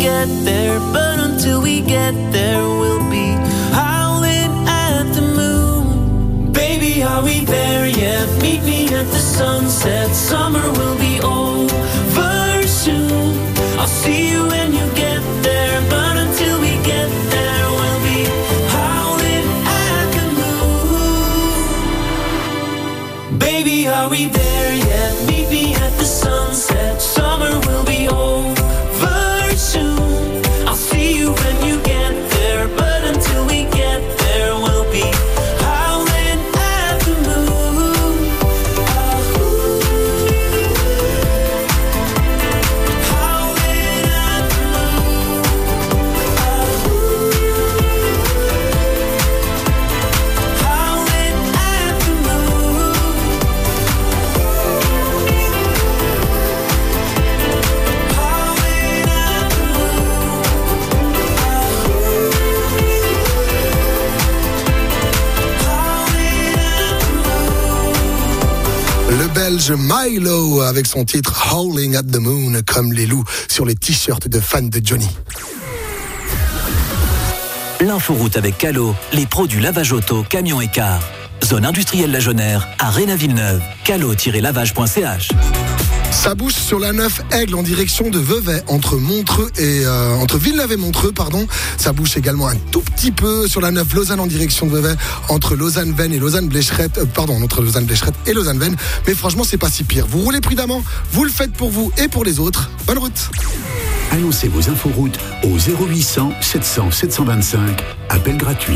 get there. But until we get there, we'll be howling at the moon. Baby, are we there yet? Meet me at the sunset. Summer will be over soon. I'll see you when you get there. But until we get there, we'll be howling at the moon. Baby, are we there yet? Meet me at the sunset. Summer will be over soon. I'll see you when you get there. But until we get there, we'll be howling at the moon. Howling at the moon. Howling at the moon. Le Belge Milo avec son titre Howling at the Moon, comme les loups sur les t-shirts de fans de Johnny. L'inforoute avec Calo, les pros du lavage auto, camion et car. Zone industrielle La Jonère, à Réna-Villeneuve. Calo-lavage.ch. Ça bouge sur la 9 Aigle en direction de Vevey, entre Villeneuve et Montreux, pardon. Ça bouge également un tout petit peu sur la 9 Lausanne en direction de Vevey, entre Lausanne-Vennes et Lausanne-Blécherette, entre Lausanne-Blécherette et Lausanne-Vennes. Mais franchement, c'est pas si pire. Vous roulez prudemment, vous le faites pour vous et pour les autres. Bonne route. Annoncez vos inforoutes au 0800 700 725. Appel gratuit.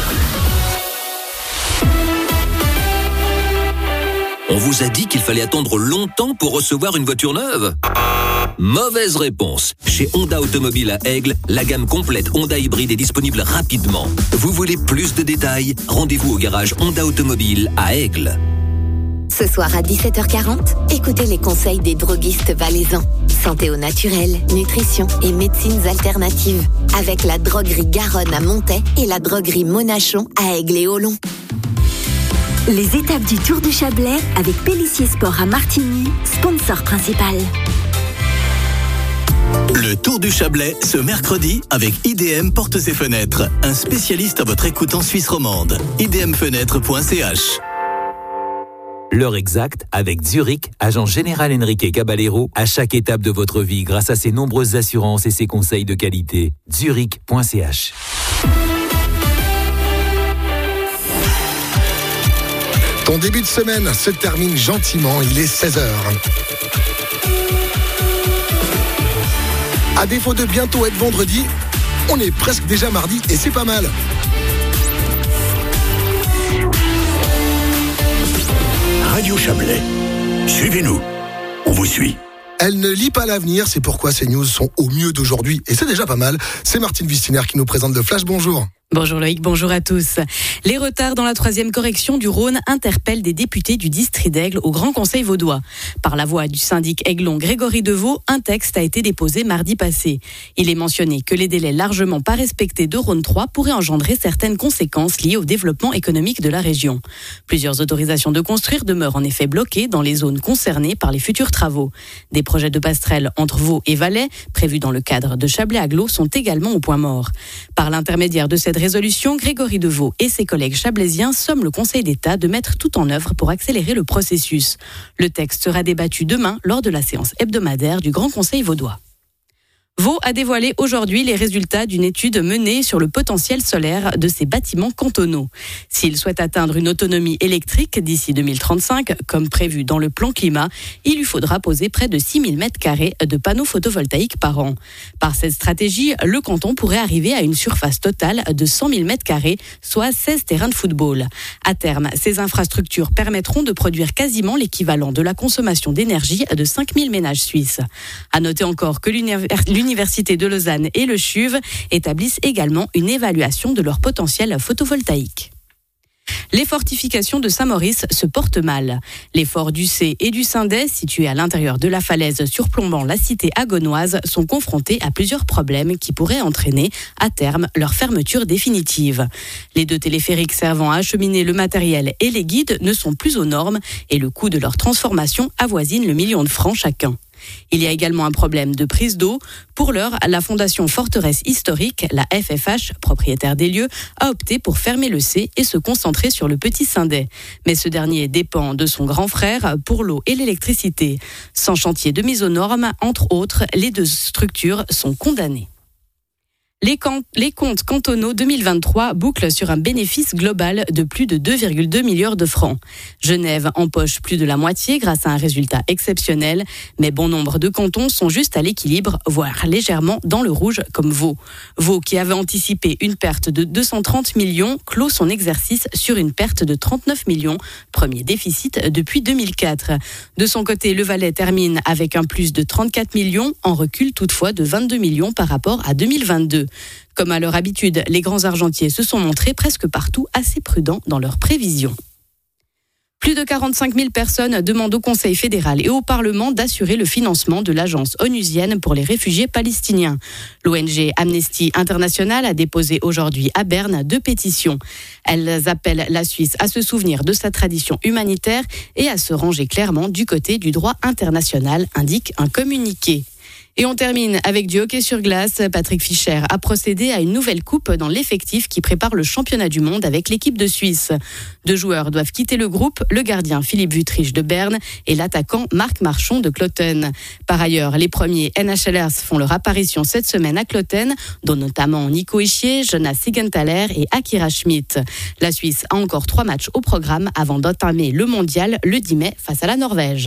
On vous a dit qu'il fallait attendre longtemps pour recevoir une voiture neuve ? Mauvaise réponse. Chez Honda Automobile à Aigle, la gamme complète Honda Hybride est disponible rapidement. Vous voulez plus de détails ? Rendez-vous au garage Honda Automobile à Aigle. Ce soir à 17h40, écoutez les conseils des droguistes valaisans. Santé au naturel, nutrition et médecines alternatives. Avec la droguerie Garonne à Montaix et la droguerie Monachon à Aigle et Olon. Les étapes du Tour du Chablais avec Pélissier Sport à Martigny, sponsor principal. Le Tour du Chablais ce mercredi avec IDM Portes et Fenêtres, un spécialiste à votre écoute en Suisse romande. idmfenêtre.ch. L'heure exacte avec Zurich, agent général Enrique Caballero, à chaque étape de votre vie grâce à ses nombreuses assurances et ses conseils de qualité. Zurich.ch. Ton début de semaine se termine gentiment, il est 16h. À défaut de bientôt être vendredi, on est presque déjà mardi et c'est pas mal. Radio Chablais. Suivez-nous. On vous suit. Elle ne lit pas l'avenir, c'est pourquoi ces news sont au mieux d'aujourd'hui. Et c'est déjà pas mal. C'est Martine Vistiner qui nous présente le Flash. Bonjour. Bonjour Loïc, bonjour à tous. Les retards dans la 3e correction du Rhône interpellent des députés du district d'Aigle au Grand Conseil vaudois. Par la voix du syndic aiglon Grégory Deveau, un texte a été déposé mardi passé. Il est mentionné que les délais largement pas respectés de Rhône 3 pourraient engendrer certaines conséquences liées au développement économique de la région. Plusieurs autorisations de construire demeurent en effet bloquées dans les zones concernées par les futurs travaux. Des projets de passerelle entre Vaud et Valais, prévus dans le cadre de Chablais-Aglo, sont également au point mort. Par l'intermédiaire de cette résolution, Grégory Deveau et ses collègues chablaisiens somment le Conseil d'État de mettre tout en œuvre pour accélérer le processus. Le texte sera débattu demain lors de la séance hebdomadaire du Grand Conseil vaudois. Vaud a dévoilé aujourd'hui les résultats d'une étude menée sur le potentiel solaire de ses bâtiments cantonaux. S'il souhaite atteindre une autonomie électrique d'ici 2035, comme prévu dans le plan climat, il lui faudra poser près de 6000 m² de panneaux photovoltaïques par an. Par cette stratégie, le canton pourrait arriver à une surface totale de 100 000 m², soit 16 terrains de football. À terme, ces infrastructures permettront de produire quasiment l'équivalent de la consommation d'énergie de 5000 ménages suisses. À noter encore que l'Université de Lausanne et le CHUV établissent également une évaluation de leur potentiel photovoltaïque. Les fortifications de Saint-Maurice se portent mal. Les forts du C et du Saint-Dès, situés à l'intérieur de la falaise surplombant la cité agonoise, sont confrontés à plusieurs problèmes qui pourraient entraîner, à terme, leur fermeture définitive. Les 2 téléphériques servant à acheminer le matériel et les guides ne sont plus aux normes et le coût de leur transformation avoisine le 1 million de francs chacun. Il y a également un problème de prise d'eau. Pour l'heure, la Fondation Forteresse Historique, la FFH, propriétaire des lieux, a opté pour fermer le C et se concentrer sur le Petit Saint-Dé. Mais ce dernier dépend de son grand frère pour l'eau et l'électricité. Sans chantier de mise aux normes, entre autres, les deux structures sont condamnées. Les comptes cantonaux 2023 bouclent sur un bénéfice global de plus de 2,2 milliards de francs. Genève empoche plus de la moitié grâce à un résultat exceptionnel, mais bon nombre de cantons sont juste à l'équilibre, voire légèrement dans le rouge comme Vaud. Vaud, qui avait anticipé une perte de 230 millions, clôt son exercice sur une perte de 39 millions, premier déficit depuis 2004. De son côté, le Valais termine avec un plus de 34 millions, en recul toutefois de 22 millions par rapport à 2022. Comme à leur habitude, les grands argentiers se sont montrés presque partout assez prudents dans leurs prévisions. Plus de 45 000 personnes demandent au Conseil fédéral et au Parlement d'assurer le financement de l'agence onusienne pour les réfugiés palestiniens. L'ONG Amnesty International a déposé aujourd'hui à Berne 2 pétitions. Elles appellent la Suisse à se souvenir de sa tradition humanitaire et à se ranger clairement du côté du droit international, indique un communiqué. Et on termine avec du hockey sur glace. Patrick Fischer a procédé à une nouvelle coupe dans l'effectif qui prépare le championnat du monde avec l'équipe de Suisse. 2 joueurs doivent quitter le groupe, le gardien Philippe Wüttrich de Berne et l'attaquant Marc Marchand de Cloten. Par ailleurs, les premiers NHLers font leur apparition cette semaine à Cloten, dont notamment Nico Hischier, Jonas Siegenthaler et Akira Schmidt. La Suisse a encore 3 matchs au programme avant d'entamer le mondial le 10 mai face à la Norvège.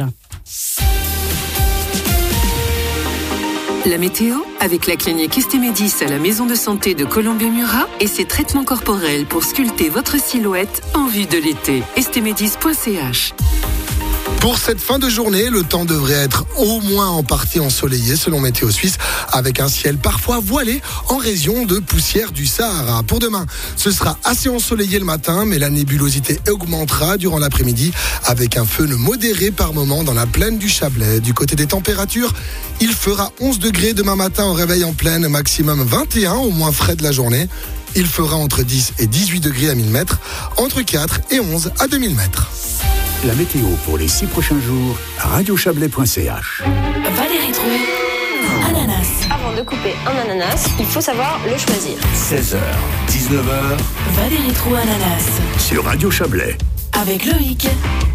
La météo avec la clinique Estémédis à la maison de santé de Colombier-Murat et ses traitements corporels pour sculpter votre silhouette en vue de l'été. estémédis.ch. Pour cette fin de journée, le temps devrait être au moins en partie ensoleillé selon Météo Suisse, avec un ciel parfois voilé en raison de poussière du Sahara. Pour demain, ce sera assez ensoleillé le matin, mais la nébulosité augmentera durant l'après-midi avec un feu modéré par moment dans la plaine du Chablais. Du côté des températures, il fera 11 degrés demain matin au réveil en plaine, maximum 21 au moins frais de la journée. Il fera entre 10 et 18 degrés à 1000 mètres, entre 4 et 11 à 2000 mètres. La météo pour les 6 prochains jours, radiochablais.ch. Valérie Drouet, ananas. Avant de couper un ananas, il faut savoir le choisir. 16h, 19h. Valérie Drouet, ananas. Sur Radio Chablais. Avec Loïc.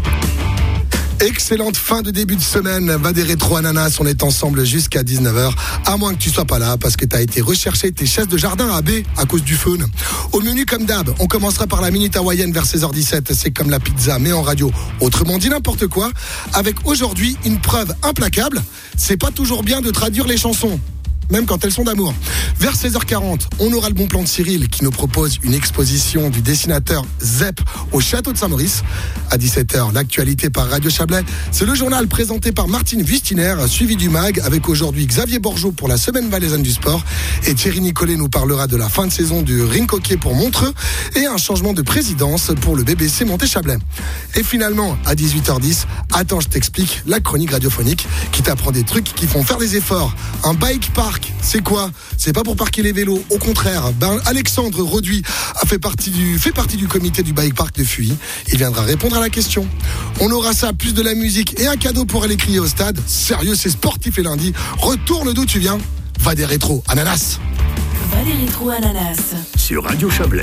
Excellente fin de début de semaine. Va des rétro ananas, on est ensemble jusqu'à 19h. À moins que tu sois pas là parce que tu as été rechercher tes chaises de jardin à B à cause du fun. Au menu comme d'hab, on commencera par la minute hawaïenne vers 16h17. C'est comme la pizza mais en radio. Autrement dit n'importe quoi. Avec aujourd'hui une preuve implacable. C'est pas toujours bien de traduire les chansons, même quand elles sont d'amour. Vers 16h40, on aura le bon plan de Cyril qui nous propose une exposition du dessinateur Zep au château de Saint-Maurice. À 17h, l'actualité par Radio Chablais. C'est le journal présenté par Martine Wustiner, suivi du MAG avec aujourd'hui Xavier Borgeot pour la semaine valaisanne du sport. Et Thierry Nicolet nous parlera de la fin de saison du ring hockey pour Montreux et un changement de présidence pour le BBC Monté-Chablais. Et finalement, à 18h10, attends, je t'explique, la chronique radiophonique qui t'apprend des trucs qui font faire des efforts. Un bike park, c'est quoi? C'est pas pour parquer les vélos, au contraire. Alexandre Roduit fait partie du comité du bike park de Fuy. Il viendra répondre à la question. On aura ça, plus de la musique et un cadeau pour aller crier au stade. Sérieux, c'est sportif et lundi. Retourne d'où tu viens. Va des rétro ananas. Va des rétro ananas. Sur Radio Chablais.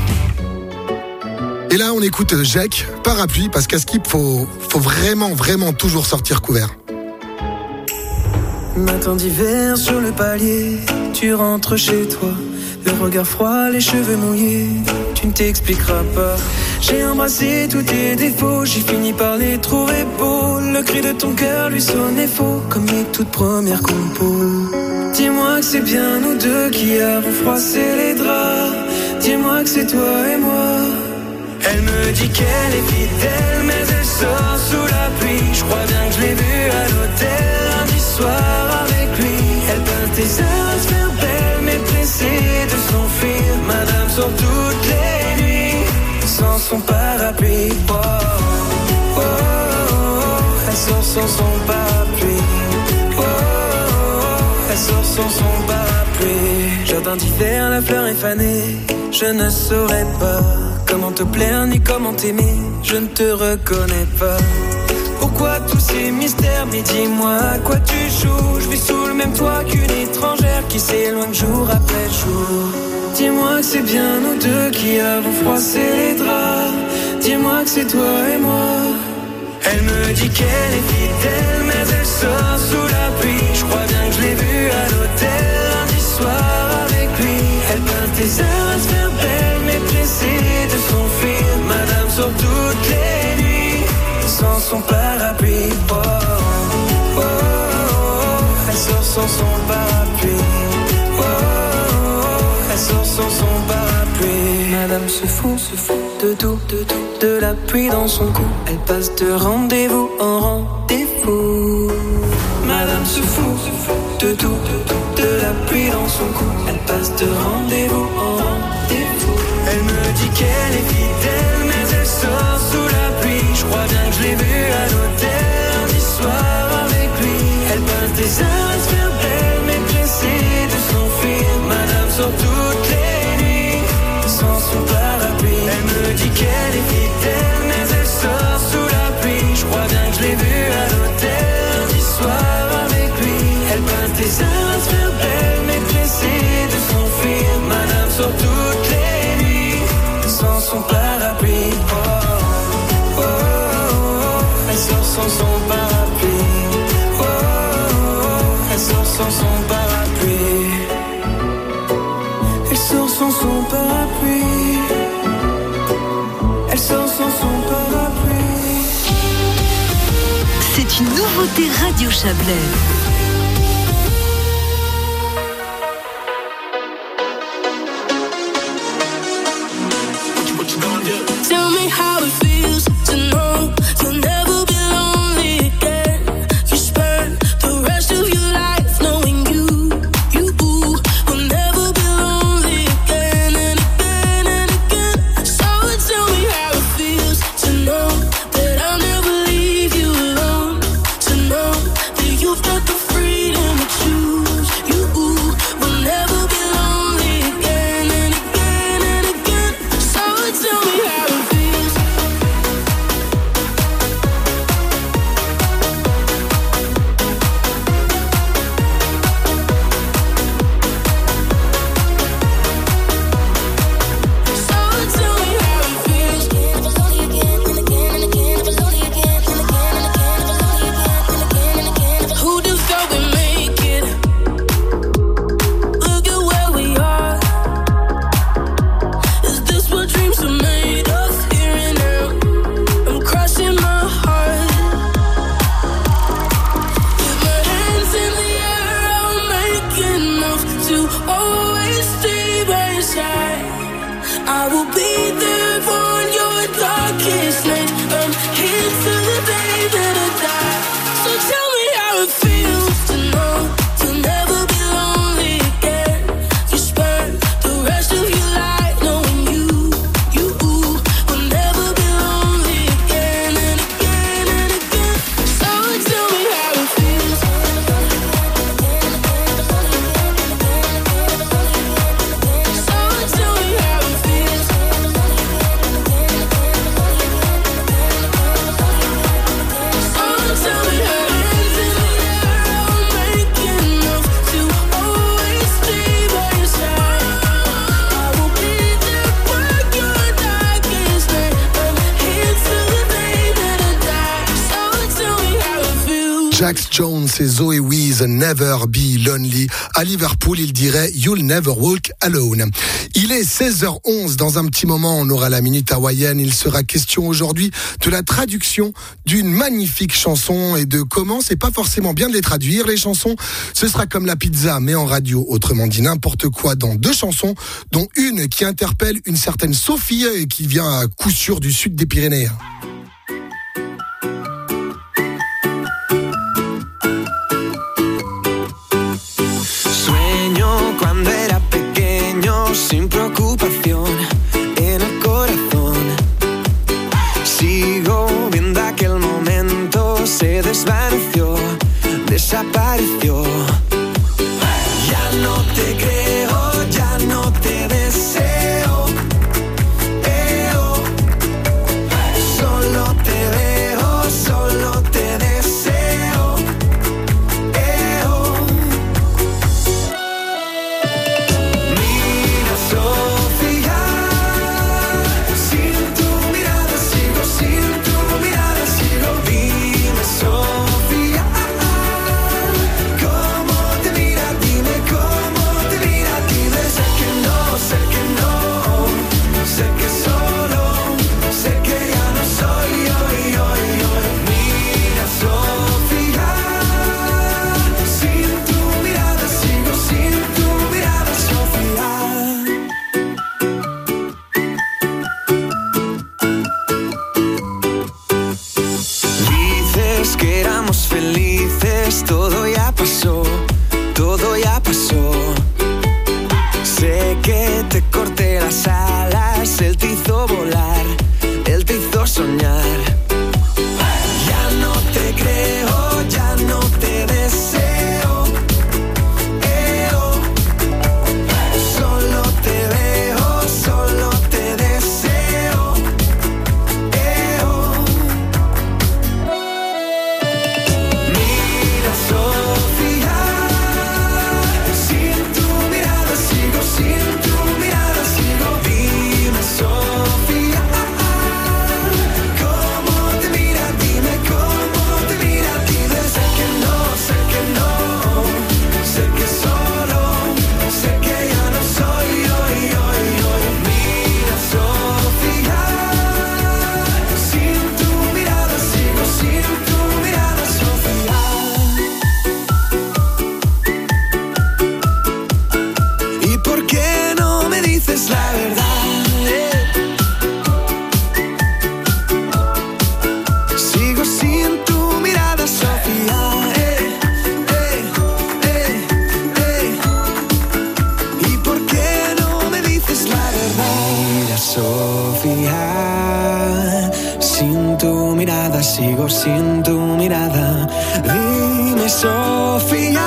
Et là, on écoute Jacques, parapluie, parce qu'à Skip, faut vraiment toujours sortir couvert. Matin d'hiver sur le palier, tu rentres chez toi, le regard froid, les cheveux mouillés, tu ne t'expliqueras pas. J'ai embrassé tous tes défauts, j'ai fini par les trouver beaux. Le cri de ton cœur lui sonnait faux, comme les toutes premières compos. Dis-moi que c'est bien nous deux qui avons froissé les draps. Dis-moi que c'est toi et moi. Elle me dit qu'elle est fidèle, mais elle sort sous la pluie. Je crois bien que je l'ai vue à l'hôtel lundi soir avec lui. Elle peint tes heures à se faire belle, mais pressée de s'enfuir. Madame sort toutes les nuits sans son parapluie. Oh, oh, oh, oh. Elle sort sans son parapluie. Oh, oh, oh. Elle sort sans son parapluie. Jardin d'hiver, la fleur est fanée. Je ne saurais pas comment te plaire ni comment t'aimer. Je ne te reconnais pas. Pourquoi tous ces mystères? Mais dis-moi à quoi tu joues. Je vis sous le même toit qu'une étrangère qui s'éloigne jour après jour. Dis-moi que c'est bien nous deux qui avons froissé les draps. Dis-moi que c'est toi et moi. Elle me dit qu'elle est fidèle, mais elle sort sous la pluie. Je crois bien que je l'ai vue à l'hôtel lundi soir avec lui. Elle peint tes heures à se faire belle, mais pressée de s'enfuir. Madame sort toutes les nuits sans son parapluie. Oh, oh, oh, oh. Elle sort sans son parapluie. Oh, oh, oh. Elle sort sans son parapluie. Madame se fout de tout, de la pluie dans son cou. Elle passe de rendez-vous en rendez-vous. Madame se fout de tout, de la pluie dans son cou. Elle passe de rendez-vous en rendez-vous. Elle me dit qu'elle est fidèle, mais elle sort sous la pluie. Je crois bien que je l'ai vue à l'hôtel lundi soir avec lui. Elle passe des heures à se faire belle, mais pressée de s'enfuir. Madame sort toutes les nuits sans son parapluie. Elle me dit qu'elle est fidèle, mais elle sort sous la pluie. Je crois bien que je l'ai vue à l'hôtel lundi soir avec lui. Elle passe des heures à se faire belle, mais pressée de s'enfuir. Madame sort toutes les nuits sans son parapluie. Oh, oh, oh, oh. Elle sort sans son parapluie. Oh, oh, oh. Elle sort sans son parapluie. Elle sort sans son parapluie. Elle sort sans son parapluie. C'est une nouveauté Radio Chablais. Tell me how it feels to know you'll never be lonely again. You spend the rest of your life knowing you will never be lonely again and again and again. So tell me how it feels to know that I'll never leave you alone. To know that you've got the freedom to choose. You will never be lonely again and again and again. So tell me how it feels. So tell me how it feels. Never lonely again and again and again. Never lonely again and again and again. Never lonely again and again and again. Who'd have thought we'd make it? Look at where we are. Is this what dreams are made of? Here and now, I'm crossing my heart. With my hands in the air, I'll make enough to always stay by your side. I will be there for your darkest night. I'm here till the day that I die. So tell me how it feels to know you'll never be lonely again. You spend the rest of your life knowing you will never be lonely again and again and again. So tell me how it feels. So tell me how it feels. So tell me how hands in the air, I'll make enough to always stay by your side. I will be there for your darkest night. I'm here till the day that I die. So tell me how it feels. Jax Jones et Zoe Wees, Never Be Lonely. À Liverpool, il dirait You'll Never Walk Alone. Il est 16h11. Dans un petit moment, on aura la minute hawaïenne. Il sera question aujourd'hui de la traduction d'une magnifique chanson et de comment c'est pas forcément bien de les traduire, les chansons. Ce sera comme la pizza, mais en radio. Autrement dit, n'importe quoi dans deux chansons, dont une qui interpelle une certaine Sophie et qui vient à coup sûr du sud des Pyrénées. Sueño cuando era pequeño sin preocupación en el corazón. Sigo viendo aquel momento, se desvaneció, desapareció. Ya no te creo, ya no te deseo. Solo pasó. Sé que te corté las alas, él te hizo volar, él te hizo soñar. Ya no te creo, ya no te deseo. Solo te veo, solo te deseo. Mira, Sofía, sin tu mirada sigo, sin tu mirada sigo. Dime, Sofía, ¿cómo te mira? Dime cómo te mira. Dime, sé que no, sé que solo, sé que ya no soy hoy. Mira, Sofía, sin tu mirada sigo, sin tu mirada, Sofía. ¿Y por qué no me dices la verdad? Sigo sin tu mirada, Sofía. ¿Y por qué no me dices la verdad? Mira, Sofía, sin tu mirada sigo, sin tu mirada. Dime, Sofía,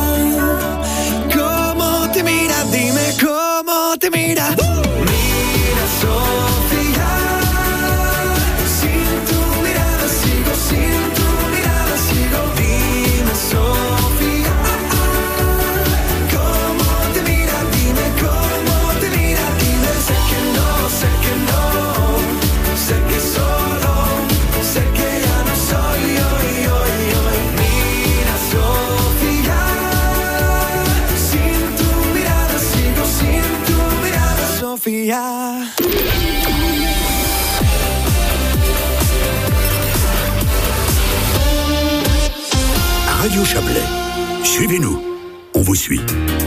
¿cómo te mira? Dime cómo te mira. Mira, Sofía, sin tu mirada sigo, sin tu mirada sigo. Dime, Sofía, ¿cómo te mira? Dime cómo te mira. Dime, sé que no, sé que solo, sé que ya no soy hoy. Mira, Sofía, sin tu mirada sigo, sin tu mirada, Sofía. Radio Chablais. Suivez-nous. On vous suit.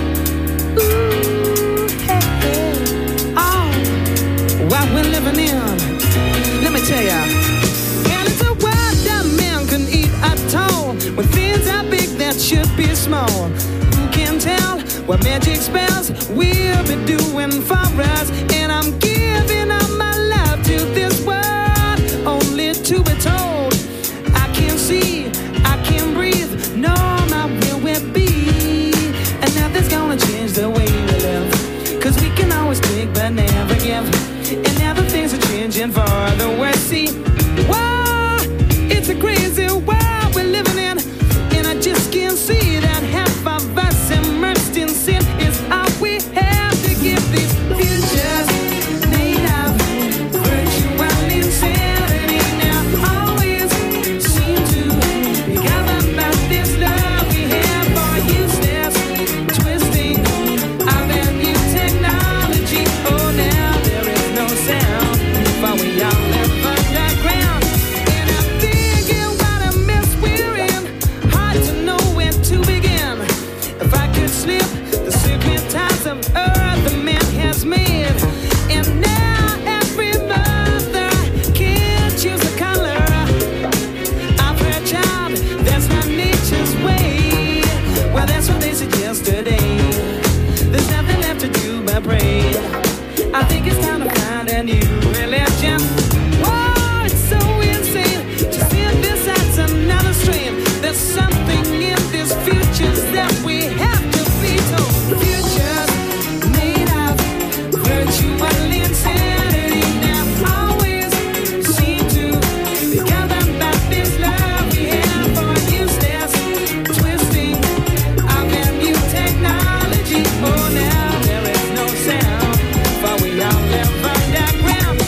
What we're living in, let me tell ya. And it's a world that man can eat at all. When things are big that should be small. Who can tell what magic spells we'll be doing for us? And I'm giving up my love to this world, only to be told I can't see, I can't breathe, no, not where we'll be. And nothing's gonna change the way we live, 'cause we can always take but never give. And now the things are changing for the worse. See, wow, it's a crazy world we're living in, and I just can't see that half of us immersed in sin is all we have to give these futures made of virtual insanity. Now always seem to be governed by this love we have for useless twisting of that new technology. Oh, now there is no sound, but we all live underground. And I'm thinking what a mess we're in, hard to know where to begin. If I could slip the secret ties of earth the man has made, and now every mother can choose a color of her child. That's not nature's way. Well, that's what they said yesterday. There's nothing left to do but pray. I think it's time to find a new religion. Whoa, it's so insane to synthesize another strain. There's something in this future that we have to be told. Futures made of virtual insanity. Now always seem to be governed by this love we have for useless twisting of that new technology. Oh, now there is no sound, for we all live underground.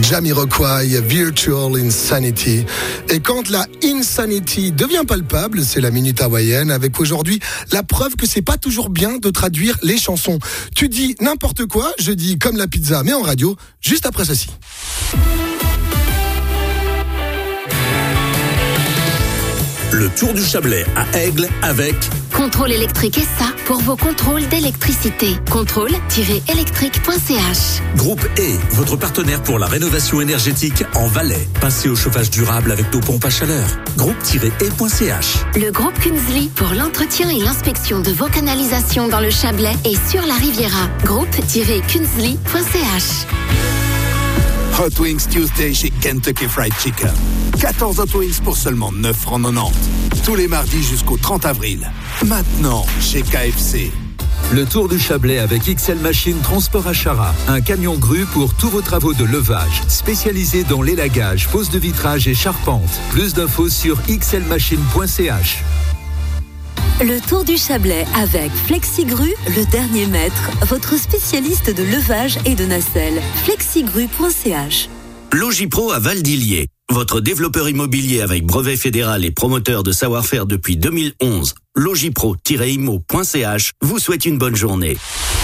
Jamiroquai, Virtual Insanity. Et quand la insanity devient palpable, c'est la minute hawaïenne, avec aujourd'hui la preuve que c'est pas toujours bien de traduire les chansons. Tu dis n'importe quoi, je dis comme la pizza, mais en radio, juste après ceci. Le Tour du Chablais à Aigle avec Contrôle électrique SA pour vos contrôles d'électricité. Contrôle-électrique.ch. Groupe E, votre partenaire pour la rénovation énergétique en Valais. Passez au chauffage durable avec nos pompes à chaleur. Groupe-E.ch. Le groupe Kunzli pour l'entretien et l'inspection de vos canalisations dans le Chablais et sur la Riviera. Groupe-Kunzli.ch. Hot Wings Tuesday chez Kentucky Fried Chicken. 14 Hot Wings pour seulement 9,90 €. Tous les mardis jusqu'au 30 avril. Maintenant, chez KFC. Le Tour du Chablais avec XL Machine Transport à Chara. Un camion grue pour tous vos travaux de levage. Spécialisé dans l'élagage, pose de vitrage et charpente. Plus d'infos sur xlmachine.ch. Le Tour du Chablais avec FlexiGru, le dernier maître, votre spécialiste de levage et de nacelle. FlexiGru.ch. Logipro à Val-d'Illier, votre développeur immobilier avec brevet fédéral et promoteur de savoir-faire depuis 2011. Logipro-imo.ch vous souhaite une bonne journée.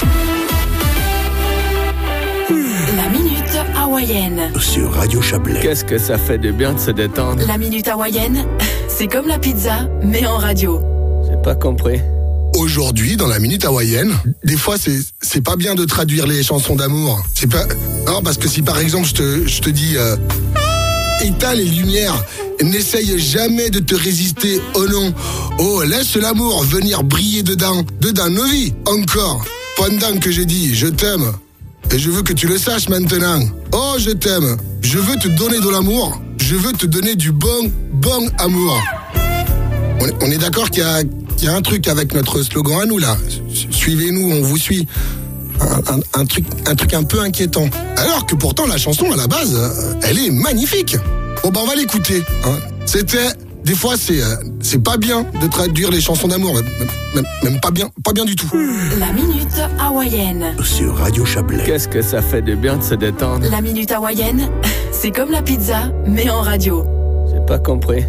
La minute hawaïenne. Sur Radio Chablais. Qu'est-ce que ça fait de bien de se détendre. La minute hawaïenne, c'est comme la pizza, mais en radio. J'ai pas compris. Aujourd'hui, dans la minute hawaïenne, des fois, c'est pas bien de traduire les chansons d'amour. C'est pas... Non, parce que si par exemple, je te dis... éteins les lumières, n'essaye jamais de te résister, oh non. Oh, laisse l'amour venir briller dedans nos vies, encore. Pendant que j'ai dit, je t'aime. Et je veux que tu le saches maintenant. Oh, je t'aime. Je veux te donner de l'amour. Je veux te donner du bon amour. On est d'accord qu'il y a un truc avec notre slogan à nous là. Suivez-nous, on vous suit. Un truc un peu inquiétant. Alors que pourtant la chanson à la base, elle est magnifique. Bon on va l'écouter. Hein. Des fois c'est pas bien de traduire les chansons d'amour, même pas bien du tout. La minute hawaïenne. Sur Radio Chablais. Qu'est-ce que ça fait de bien de se détendre. La minute hawaïenne, c'est comme la pizza, mais en radio. J'ai pas compris.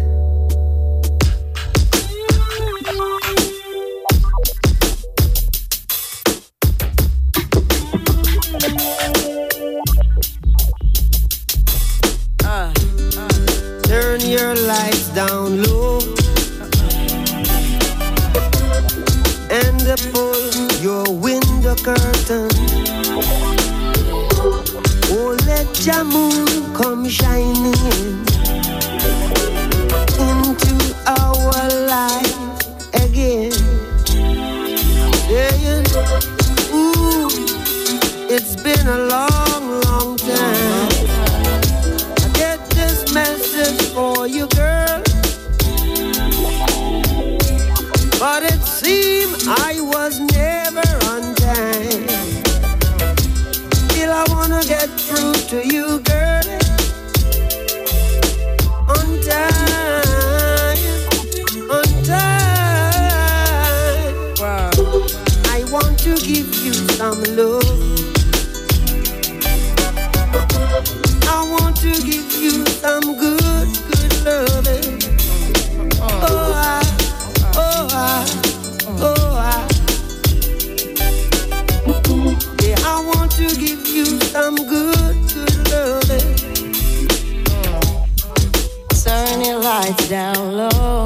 Turn your lights down low and pull your window curtain. Oh, let your moon come shining into our life again. Saying, ooh, it's been a long time. Message for you, girl. But it seemed I was never on time. Still I wanna get through to you, girl. On time. Wow. I want to give you some love. I want to give you some good loving. Yeah, I want to give you some good loving. Turn your lights down low.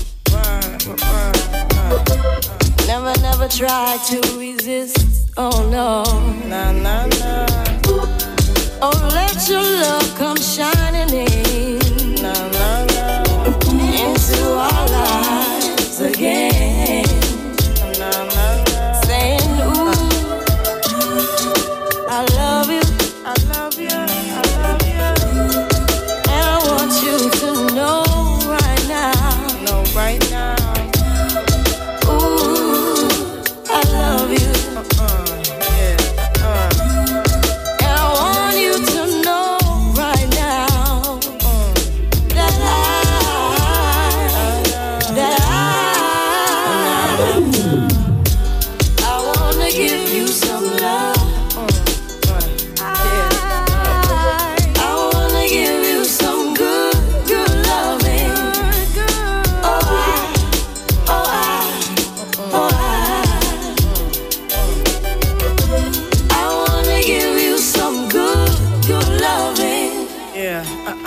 Never try to resist. Oh no. Nah. Oh, let your love come shining in into our lives again. Saying, ooh, I love you. And I want you to know right now. Ooh, I love you.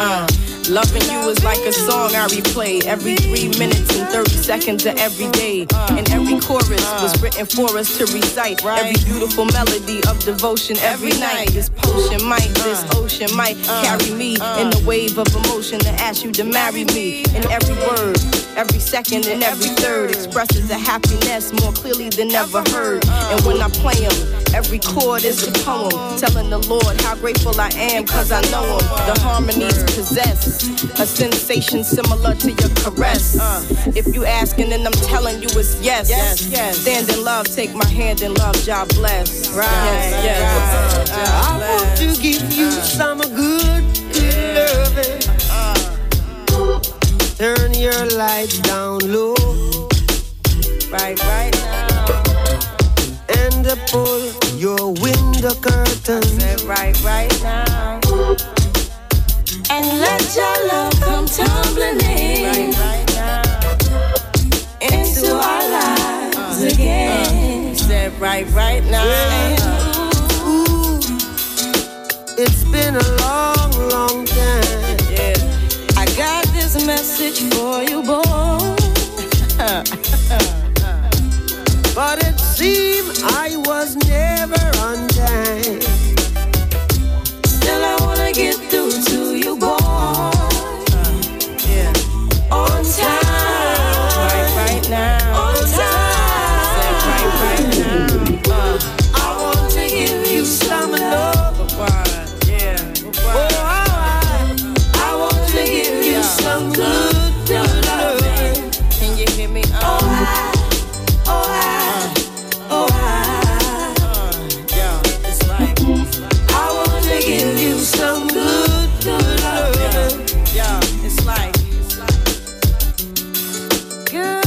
Loving you is like a song I replay every 3 minutes and 30 seconds of every day. And every chorus was written for us to recite. Every beautiful melody of devotion every night. This potion might, this ocean might carry me in the wave of emotion to ask you to marry me. And every word, every second and every third expresses a happiness more clearly than ever heard. And when I play them, every chord is a poem telling the Lord how grateful I am cause I know him. The harmonies possess a sensation similar to your caress. If you asking, then I'm telling you it's yes. Stand in love, take my hand in love, God bless. Right. Yes. I want to give you some good loving. Turn your lights down low. Right now. And pull your window curtains. Right now. And let your love come tumbling in right now. into our lives again. Said right now. Ooh, it's been a long time. Yeah. I got this message for you, boy. But it seemed I was never on time. Still I wanna get through to you, boy. On time. Right now. On time. Right now. I want to give you some love. I want to give you some good love. Can you hear me? It's like I want to give you some good love. Yeah, it's like Good.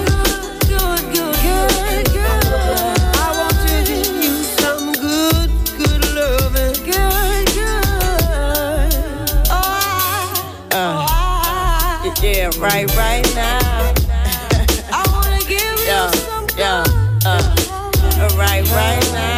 I want to give you some good loving. yeah, right now. I wanna give you some good Right now.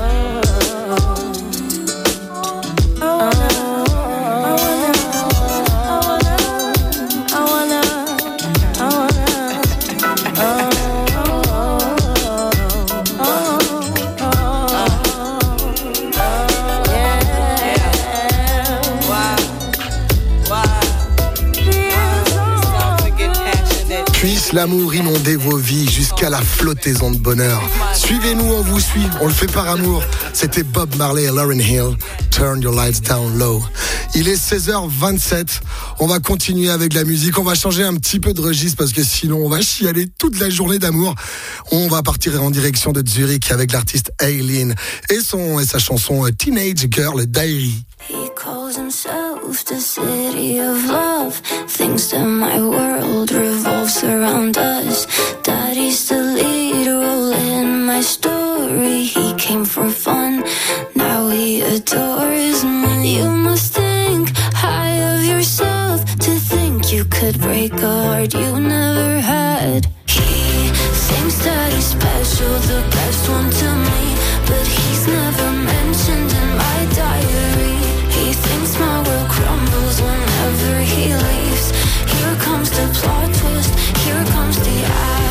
Puisse l'amour inonder vos vies jusqu'à la flottaison de bonheur. Suivez-nous, on vous suit, on le fait par amour. C'était Bob Marley et Lauryn Hill, Turn Your Lights Down Low. Il est 16h27, on va continuer avec la musique, on va changer un petit peu de registre parce que sinon on va chialer toute la journée d'amour. On va partir en direction de Zurich avec l'artiste Aileen et sa chanson Teenage Girl Diary. He calls himself the city of love, thinks that my world revolves around us. Daddy's the lead role in my story. He came for fun, now he adores me. You must think high of yourself to think you could break a heart you never had. He thinks that he's special, the best one to me, but he's never mentioned in my diary. He thinks my world crumbles whenever he leaves. Here comes the plot twist, here comes the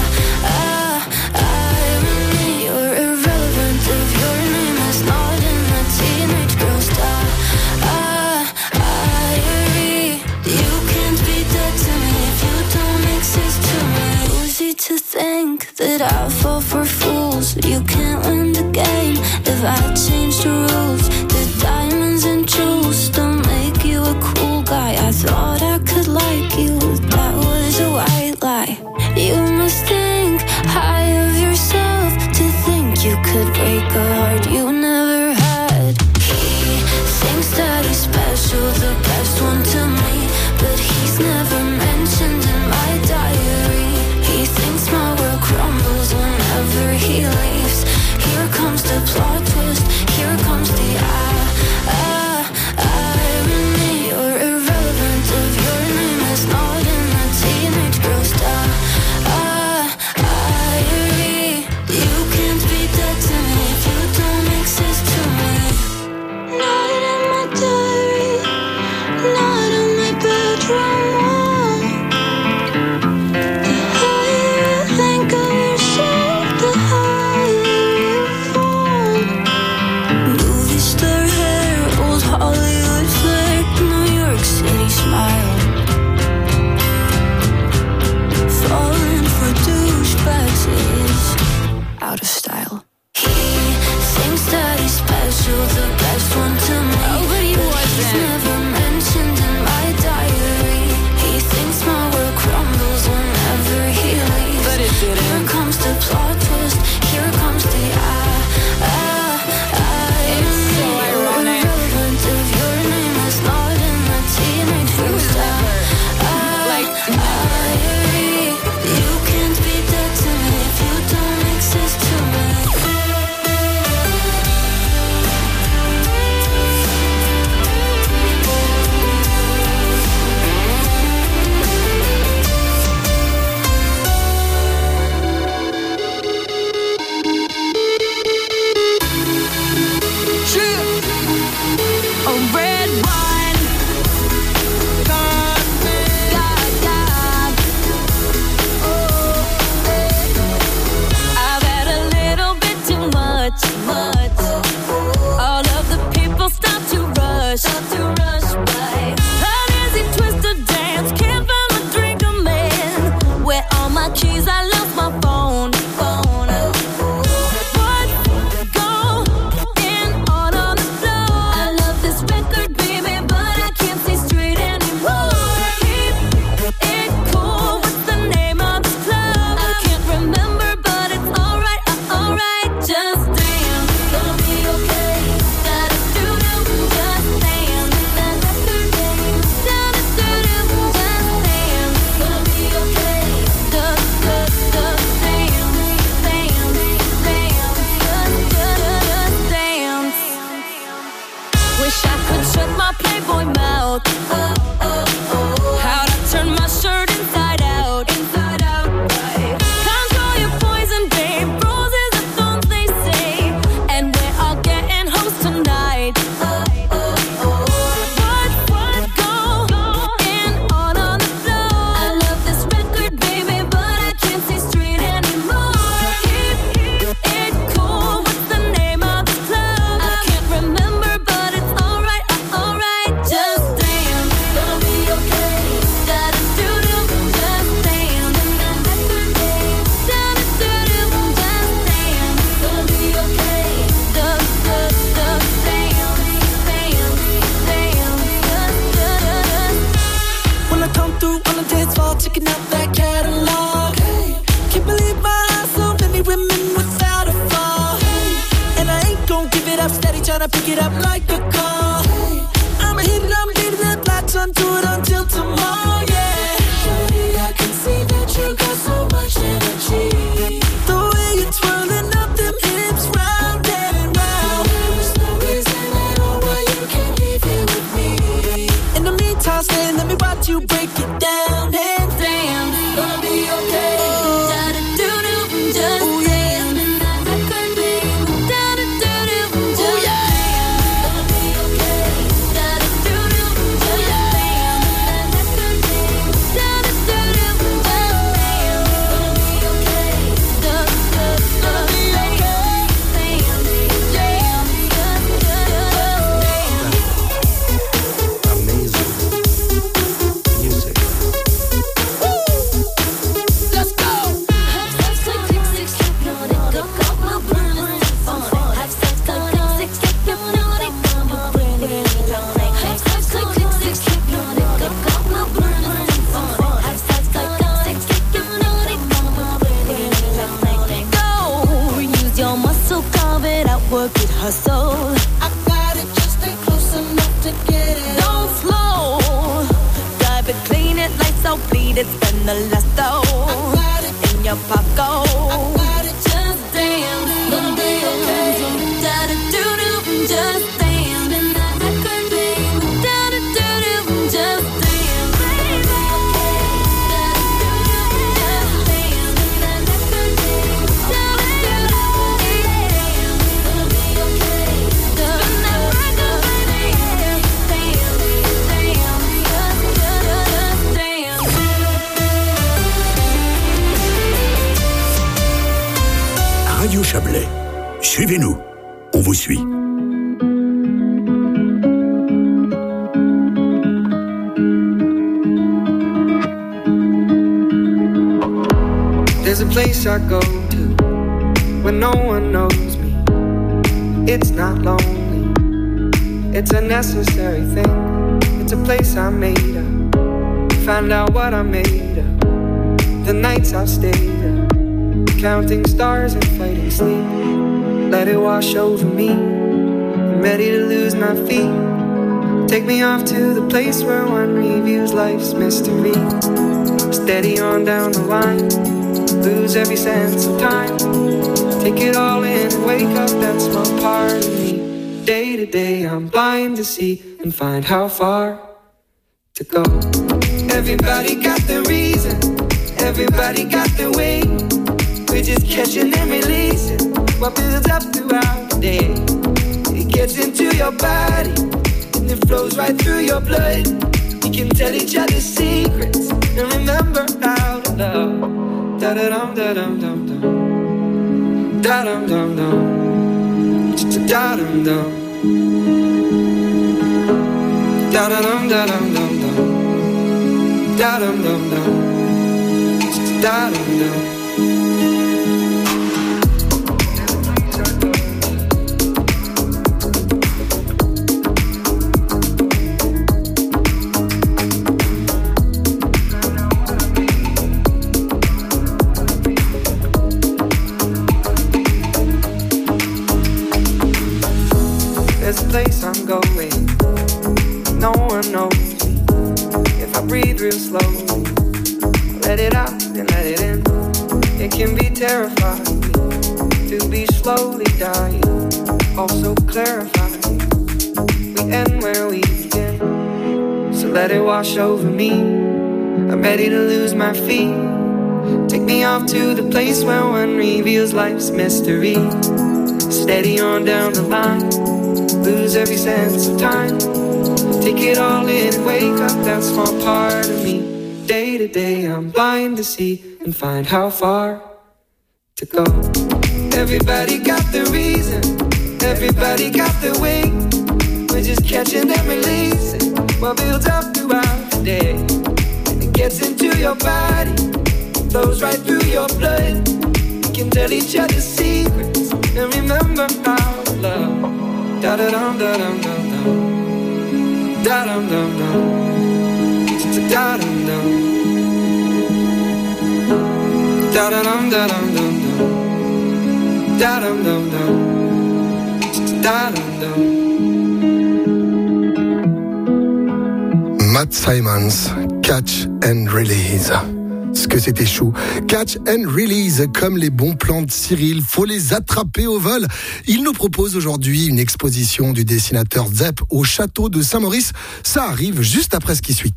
irony. You're irrelevant if your name is not in the teenage girl's diary. You can't be dead to me if you don't exist to me. Easy to think that I fall for fools. You can't win the game if I change the rules. The diamonds and jewels don't make you a cool guy. I thought I could like you, that was a white lie. You must think high of yourself to think you could break a heart you never had. He thinks that he's special, the best one to me, but he's never mentioned in my diary. He thinks my world crumbles whenever he leaves. Here comes the plot twist, here comes the irony. You're irrelevant if your name is not in the teenage girl's diary. You can't be dead to me if you don't exist to me. Not in my diary. style. He thinks that he's special, the best one to me. Oh, but he wasn't. He's never mentioned in my diary. He thinks my world crumbles whenever he leaves. But it didn't. Here comes the plot twist. Here comes the it's so ironic. Irrelevant if your name is not in the teenage freestyle. You can't be dead to me if you don't exist to me. Radio Chablais. Suivez-nous, on vous suit. There's a place I go to when no one knows me. It's not lonely, it's a necessary thing. It's a place I made up, find out what I made up. The nights I've stayed up, counting stars and fighting sleep. Let it wash over me, I'm ready to lose my feet. Take me off to the place where one reviews life's mystery. Steady on down the line, lose every sense of time. Take it all in and wake up that small part of me. Day to day I'm blind to see and find how far to go. Everybody got the reason, everybody got the way. We're just catching and releasing what builds up throughout the day. It gets into your body and it flows right through your blood. We can tell each other secrets and remember how to love. Da-da-dum, da-dum-dum-dum, da-dum-dum-dum, da-dum-dum, da-da-dum, da-dum-dum-dum, da-dum-dum-dum, da-dum-dum. There's a place I'm going, no one knows me. If I breathe real slowly, let it out and let it in. It can be terrifying to be slowly dying, also clarifying. We end where we begin, so let it wash over me. I'm ready to lose my feet. Take me off to the place where one reveals life's mystery. Steady on down the line, lose every sense of time. Take it all in and wake up that small part of me. Day to day I'm blind to see and find how far to go. Everybody got the reason, everybody got the way. We're just catching and releasing what builds up throughout the day. And it gets into your body, flows right through your blood. We can tell each other secrets and remember how to love. Da-da-dum, da-dum-dum-dum, da-dum-dum-dum, da-dum-dum, da-da-dum, da-dum-dum-dum, da-dum-dum-dum, da-dum-dum. Matt Simons, Catch and Release. Ce que c'était chou. Catch and Release, comme les bons plans de Cyril, faut les attraper au vol. Il nous propose aujourd'hui une exposition du dessinateur Zepp au château de Saint-Maurice. Ça arrive juste après ce qui suit.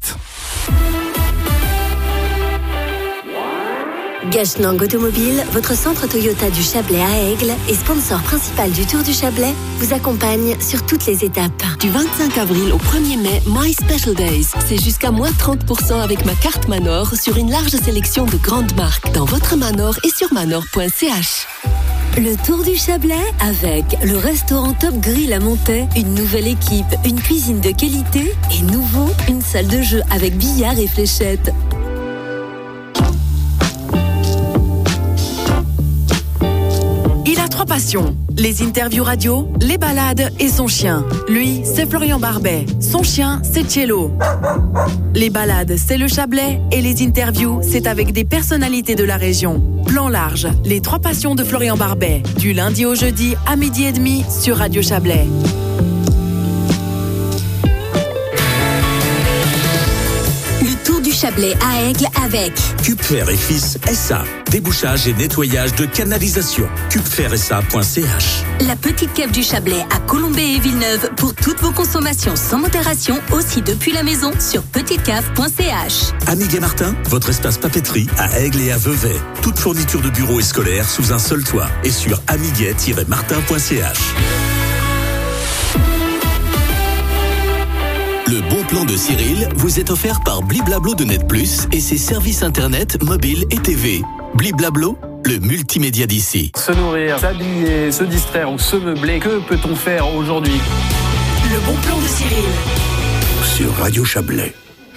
Gachenang Automobile, votre centre Toyota du Chablais à Aigle et sponsor principal du Tour du Chablais, vous accompagne sur toutes les étapes. Du 25 avril au 1er mai, My Special Days. C'est jusqu'à moins 30% avec ma carte Manor sur une large sélection de grandes marques dans votre Manor et sur manor.ch. Le Tour du Chablais avec le restaurant Top Grill à Montaix, une nouvelle équipe, une cuisine de qualité et nouveau, une salle de jeu avec billard et fléchettes. Trois passions, les interviews radio, les balades et son chien. Lui, c'est Florian Barbet. Son chien, c'est Cello. Les balades, c'est le Chablais et les interviews, c'est avec des personnalités de la région. Plan large, les trois passions de Florian Barbet. Du lundi au jeudi à 12h30 sur Radio Chablais. Chablais à Aigle avec Cupfer et Fils SA. Débouchage et nettoyage de canalisation. cupfersa.ch. La petite cave du Chablais à Colombey et Villeneuve pour toutes vos consommations sans modération, aussi depuis la maison sur petitecave.ch. Amiguet Martin, votre espace papeterie à Aigle et à Vevey. Toute fourniture de bureau et scolaire sous un seul toit et sur amiguet-martin.ch. Le bon plan de Cyril vous est offert par Bliblablo de Net Plus et ses services internet, mobile et TV. Bliblablo, le multimédia d'ici. Se nourrir, s'habiller, se distraire ou se meubler, que peut-on faire aujourd'hui ? Le bon plan de Cyril. Sur Radio Chablais.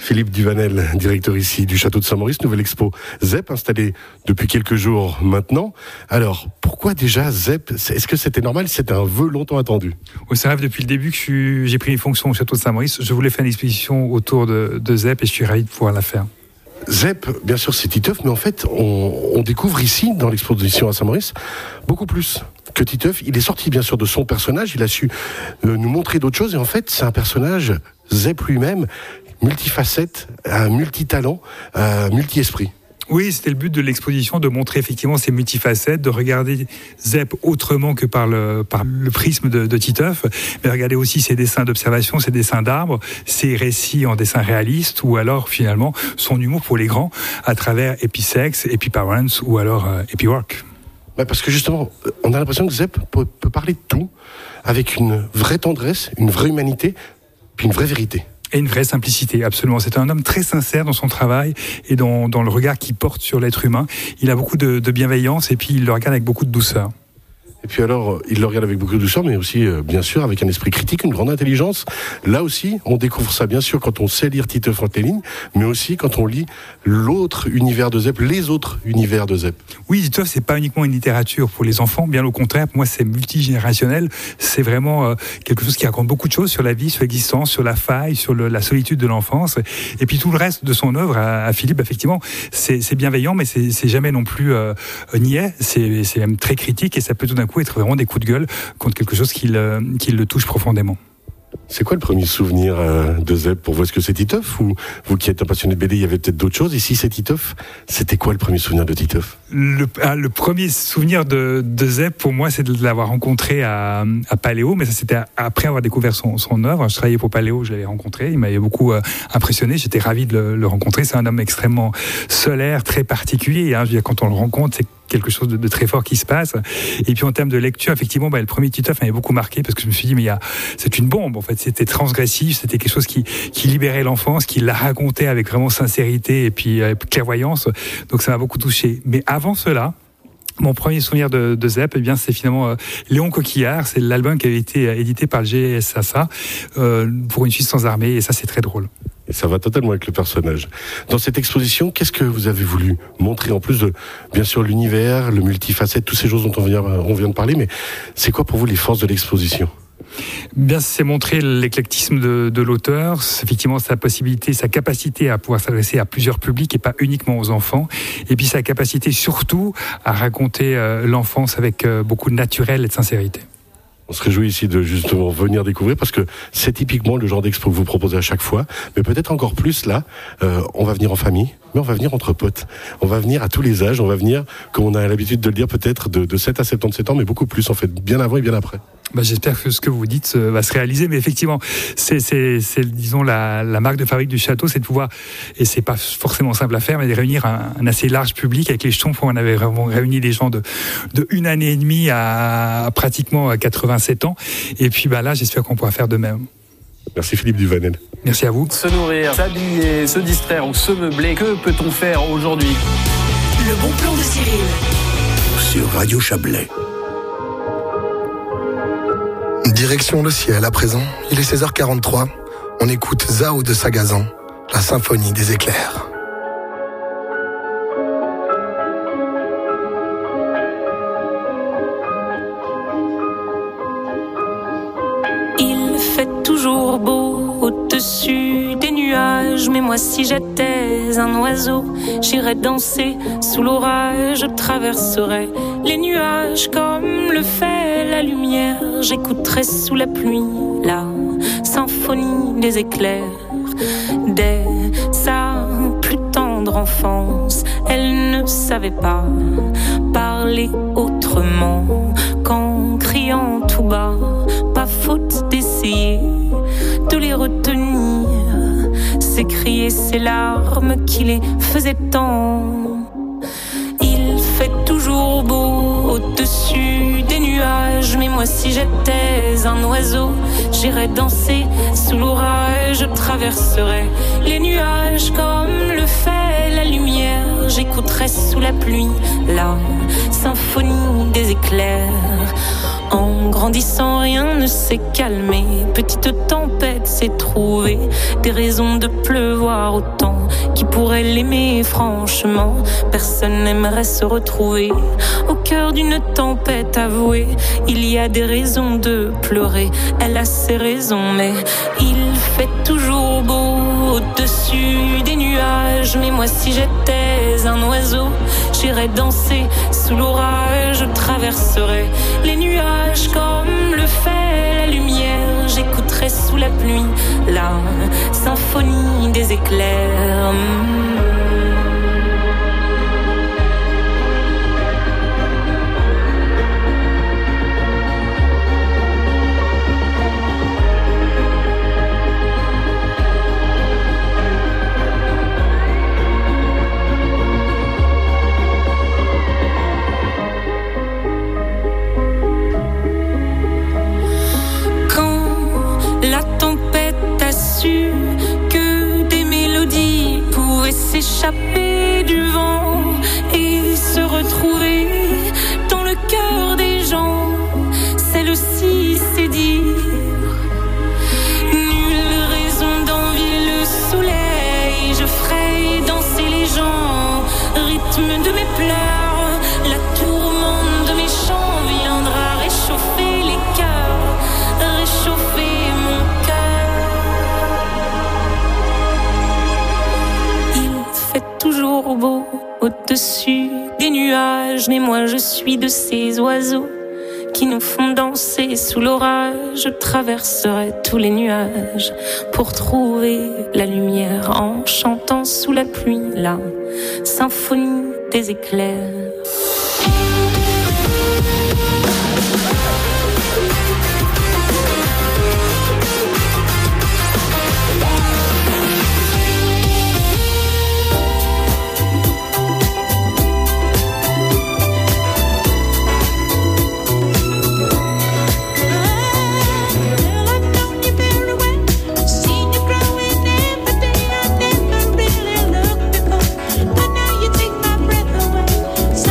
Philippe Duvanel, directeur ici du château de Saint-Maurice, nouvelle expo ZEP installée depuis quelques jours maintenant. Alors, pourquoi déjà ZEP? Est-ce que c'était normal? C'était un vœu longtemps attendu. Oui, ça rêve depuis le début que j'ai pris les fonctions au château de Saint-Maurice. Je voulais faire une exposition autour de ZEP et je suis ravi de pouvoir la faire. ZEP, bien sûr, c'est Titeuf, mais en fait, on découvre ici, dans l'exposition à Saint-Maurice, beaucoup plus que Titeuf. Il est sorti, bien sûr, de son personnage. Il a su nous montrer d'autres choses. Et en fait, c'est un personnage, ZEP lui-même, multifacette, multitalent, multi-esprit. Oui, c'était le but de l'exposition, de montrer effectivement ces multifacettes, de regarder ZEP autrement que par le prisme de Titeuf, mais regarder aussi ses dessins d'observation, ses dessins d'arbres, ses récits en dessin réaliste, ou alors finalement son humour pour les grands à travers Episex, Epiparents ou alors Epiwork. Ouais, parce que justement, on a l'impression que ZEP peut parler de tout, avec une vraie tendresse, une vraie humanité, puis une vraie vérité. Et une vraie simplicité, absolument. C'est un homme très sincère dans son travail et dans le regard qu'il porte sur l'être humain. Il a beaucoup de bienveillance et puis il le regarde avec beaucoup de douceur. Et puis alors, il le regarde avec beaucoup de douceur, mais aussi, bien sûr, avec un esprit critique, une grande intelligence. Là aussi, on découvre ça, bien sûr, quand on sait lire Titeuf entre les lignes, mais aussi quand on lit l'autre univers de ZEP, les autres univers de ZEP. Oui, Titeuf, c'est pas uniquement une littérature pour les enfants, bien au contraire. Pour moi, c'est multigénérationnel. C'est vraiment quelque chose qui raconte beaucoup de choses sur la vie, sur l'existence, sur la faille, sur la solitude de l'enfance. Et puis tout le reste de son œuvre, à Philippe, effectivement, c'est bienveillant, mais c'est jamais non plus niais. C'est même très critique et ça peut tout d'un coup être vraiment des coups de gueule contre quelque chose qui le touche profondément. C'est quoi le premier souvenir de ZEP pour vous? Est-ce que c'est Titeuf, ou vous qui êtes un passionné de BD, il y avait peut-être d'autres choses? Ici, c'est Titeuf. C'était quoi le premier souvenir de Titeuf? Le premier souvenir de ZEP, pour moi, c'est de l'avoir rencontré à Paléo, mais ça c'était après avoir découvert son œuvre. Je travaillais pour Paléo, je l'avais rencontré, il m'avait beaucoup impressionné, j'étais ravi de le rencontrer. C'est un homme extrêmement solaire, très particulier, hein. Je veux dire, quand on le rencontre, c'est quelque chose de très fort qui se passe. Et puis en termes de lecture, effectivement, le premier Titeuf m'avait beaucoup marqué parce que je me suis dit, mais c'est une bombe, en fait. C'était transgressif, c'était quelque chose qui libérait l'enfance, qui la racontait avec vraiment sincérité et puis clairvoyance. Donc ça m'a beaucoup touché. Mais avant cela, mon premier souvenir de ZEP, eh bien, c'est finalement Léon Coquillard. C'est l'album qui avait été édité par le GSSA pour une Suisse sans armée. Et ça, c'est très drôle. Et ça va totalement avec le personnage. Dans cette exposition, qu'est-ce que vous avez voulu montrer, en plus de, bien sûr, l'univers, le multifacette, toutes ces choses dont on vient de parler, mais c'est quoi pour vous les forces de l'exposition? Bien, c'est montrer l'éclectisme de l'auteur, effectivement sa possibilité, sa capacité à pouvoir s'adresser à plusieurs publics et pas uniquement aux enfants, et puis sa capacité surtout à raconter l'enfance avec beaucoup de naturel et de sincérité. On se réjouit ici de justement venir découvrir, parce que c'est typiquement le genre d'expo que vous proposez à chaque fois, mais peut-être encore plus là, on va venir en famille, mais on va venir entre potes, on va venir à tous les âges, on va venir, comme on a l'habitude de le dire, peut-être de 7 à 77 ans, mais beaucoup plus en fait, bien avant et bien après. J'espère que ce que vous dites va se réaliser, mais effectivement, c'est disons la marque de fabrique du château, c'est de pouvoir, et c'est pas forcément simple à faire, mais de réunir un assez large public. Avec les Schtroumpfs, on avait vraiment réuni des gens de 1 année et demie à pratiquement 87 ans, et puis là, j'espère qu'on pourra faire de même. Merci Philippe Duvanel. Merci à vous. Se nourrir, s'habiller, se distraire ou se meubler, que peut-on faire aujourd'hui? Le bon plan de Cyril. Sur Radio Chablais. Direction le ciel à présent, il est 16h43. On écoute Zao de Sagazan, la symphonie des éclairs. Il fait toujours beau au-dessus des nuages, mais moi si j'étais un oiseau, j'irais danser sous l'orage, je traverserais les nuages comme le fait la lumière, j'écouterais sous la pluie la symphonie des éclairs. Dès sa plus tendre enfance, elle ne savait pas parler autrement qu'en criant tout bas. Pas faute d'essayer de les retenir, s'écrier ces larmes qui les faisaient tant. Il fait toujours beau au-dessus des nuages, mais moi si j'étais un oiseau, j'irais danser sous l'orage, je traverserais les nuages comme le fait la lumière, j'écouterais sous la pluie la symphonie des éclairs. En grandissant, rien ne s'est calmé. Petite tempête s'est trouvée, des raisons de pleuvoir autant. Qui pourrait l'aimer franchement? Personne n'aimerait se retrouver au cœur d'une tempête avouée. Il y a des raisons de pleurer, elle a ses raisons, mais il fait toujours beau au-dessus des nuages. Mais moi si j'étais un oiseau, j'irais danser sous l'orage. Je traverserais les nuages comme le fait la lumière. J'écouterais sous la pluie la symphonie des éclairs. Que des mélodies pouvaient s'échapper du vent et se retrouver dans le cœur des gens. Celle-ci, c'est dire nulle raison d'envier le soleil. Je ferai danser les gens, rythme de mes pleurs. La tourmente de mes chants viendra réchauffer les cœurs, réchauffer mon cœur. Toujours beau au-dessus des nuages, mais moi je suis de ces oiseaux qui nous font danser sous l'orage. Je traverserai tous les nuages pour trouver la lumière en chantant sous la pluie la symphonie des éclairs. But now you take my breath away.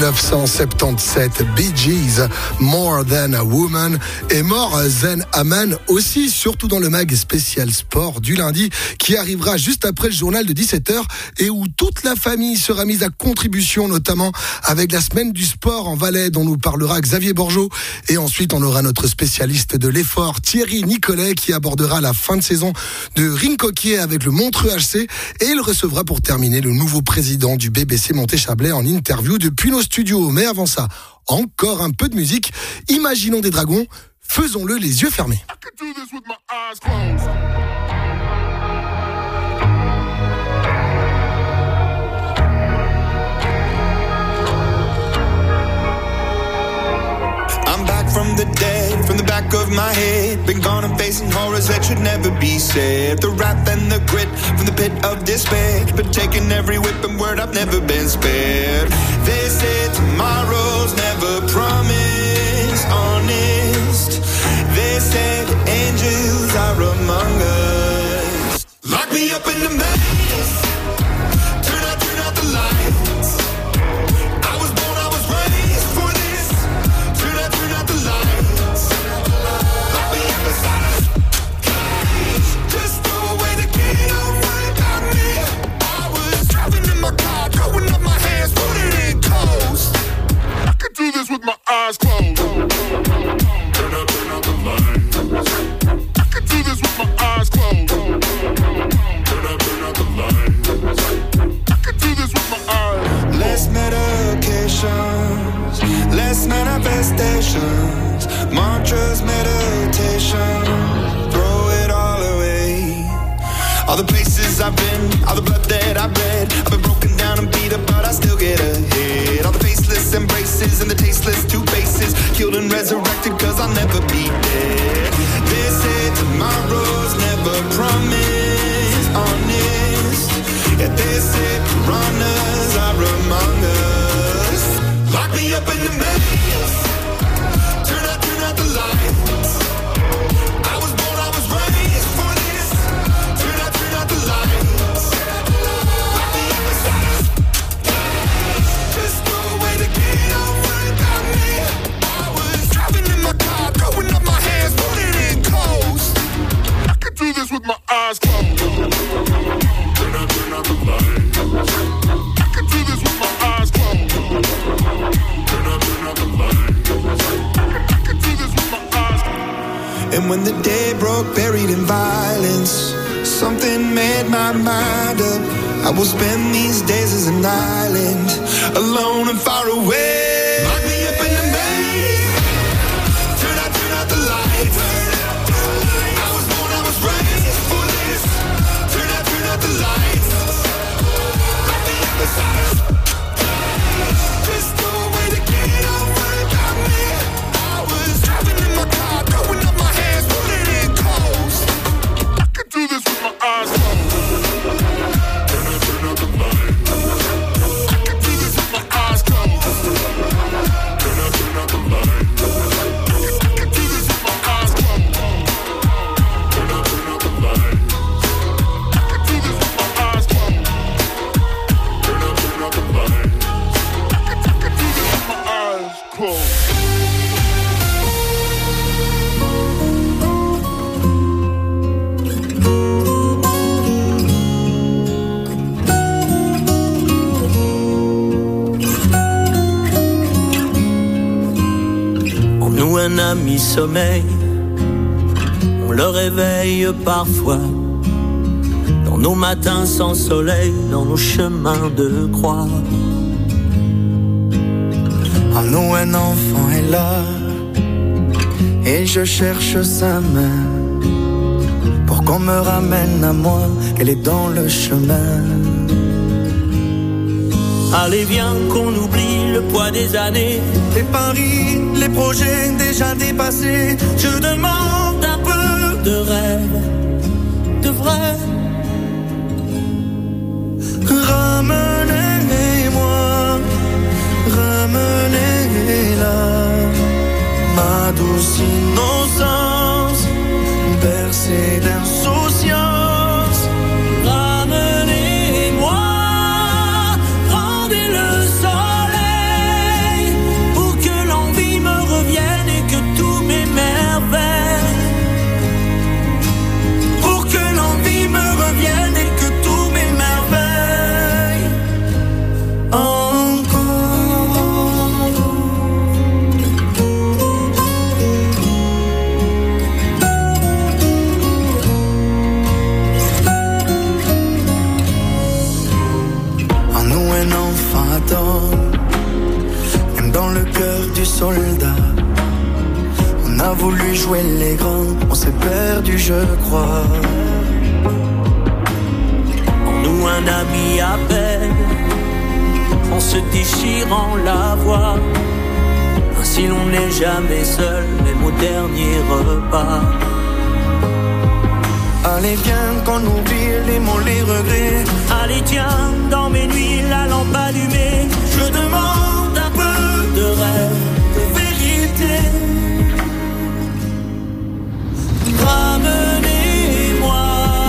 1977, Bee Gees, More Than a Woman et More Than a Man aussi, surtout dans le mag spécial sport du lundi qui arrivera juste après le journal de 17h et où toute la famille sera mise à contribution, notamment avec la semaine du sport en Valais dont nous parlera Xavier Borgeaud. Et ensuite, on aura notre spécialiste de l'effort, Thierry Nicolet, qui abordera la fin de saison de Ring-Coquier avec le Montreux HC et il recevra pour terminer le nouveau président du BBC Monté-Chablais en interview depuis nos studios. Mais avant ça, encore un peu de musique. Imaginons des dragons, faisons-le les yeux fermés. I'm back from the dead, from the back of my head. Been gone and facing horrors that should never be said. The wrath and the grit from the pit of despair. Been taking every whip and word, I've never been spared. They say tomorrow's never promised, honest. They say the angels are among us. Lock me up in the maze. Turn out the lights. I was born, I was raised for this. Turn out the lights. Lock me up inside a cage. Just throw away the key, don't worry about me. I was driving in my car, throwing up my hands, putting in coast. I could do this with my eyes closed. Turn out the lights. I could do this with my eyes closed. Turn out the lights. I could do this with my eyes. Less medications, less manifestations, mantras, meditation, throw it all away. All the places I've been, all the blood that I've bled, I've been broken down and beat up, but I still get ahead. All the faceless embraces and the tasteless two faces, killed and resurrected, cause I'll never be dead. They say tomorrow's never promised, honest. Yeah, they say piranhas are among us. Lock me up in the maze. Turn out the lights. I was born, I was raised for this. Turn out the lights. Lock me up inside a cage. Just throw away the key, don't worry about me. I was driving in my car, throwing up my hands, putting in coast. I could do this with my eyes closed. Turn out the lights. I could do this with my eyes closed. Turn out the lights. I could do this with my eyes closed. And when the day broke, buried in violence, something made my mind up. I will spend these days as an island, alone and far away. Lock me up in the maze. Turn out the lights. I was born, I was raised for this. Turn out the lights. Lock me up inside a cage. Just throw away the key, don't worry about me. I was driving in my car, throwing up my hands, putting in coast. I could do this with my eyes closed. Turn out the lights. I could do this with my eyes closed. Turn out the lights. I could do this with my eyes closed. Turn out the lights. I could do this with my eyes closed. Turn out the lights. I could do this with my eyes closed. En nous un ami sommeil, on le réveille parfois. Dans nos matins sans soleil, dans nos chemins de croix. En nous un enfant est là, et je cherche sa main, pour qu'on me ramène à moi, qu'elle est dans le chemin. Allez viens qu'on oublie le poids des années, Les paris, les projets déjà dépassés, je demande un peu de rêve, de vrai. Ramenez-moi, ramenez-la, ma douce innocence, bercée d'insouciance. Ramenez-moi, rendez le soleil. a voulu jouer les grands, on s'est perdu, je crois. Nous un ami appelle, en se déchirant la voix. Ainsi l'on n'est jamais seul, même au dernier repas. Allez viens qu'on oublie les mots, les regrets. Allez tiens, dans mes nuits la lampe allumée, je demande un peu de rêve, de vérité. Ramenez-moi,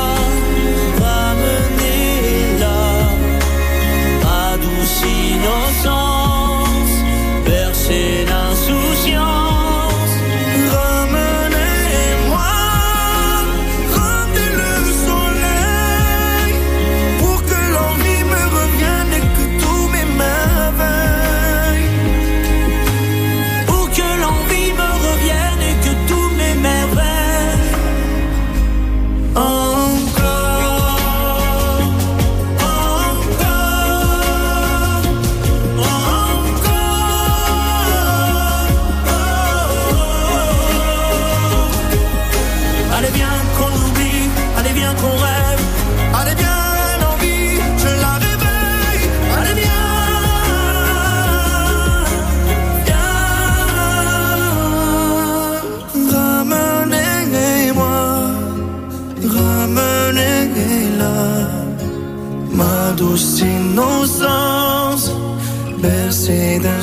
ramenez-la, ma douce innocence, bercée d'insouciance. Douce innocence, bercée d'un